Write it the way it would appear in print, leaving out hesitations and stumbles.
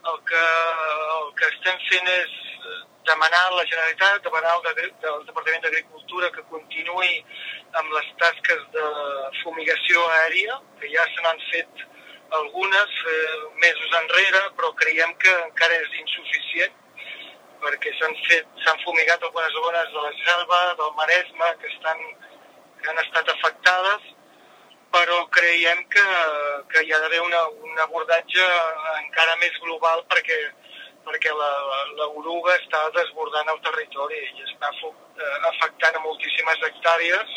el que estem fent és demanar a la Generalitat, demanar al Departament d'Agricultura que continuï amb les tasques de fumigació aèria, que ja se n'han fet algunes mesos enrere, però creiem que encara és insuficient, perquè s'han fumigat algunes zones de la Selva, del Maresme, que han estat afectades, però creiem que hi ha d'haver un abordatge encara més global perquè l'oruga està desbordant el territori i està afectant a moltíssimes hectàrees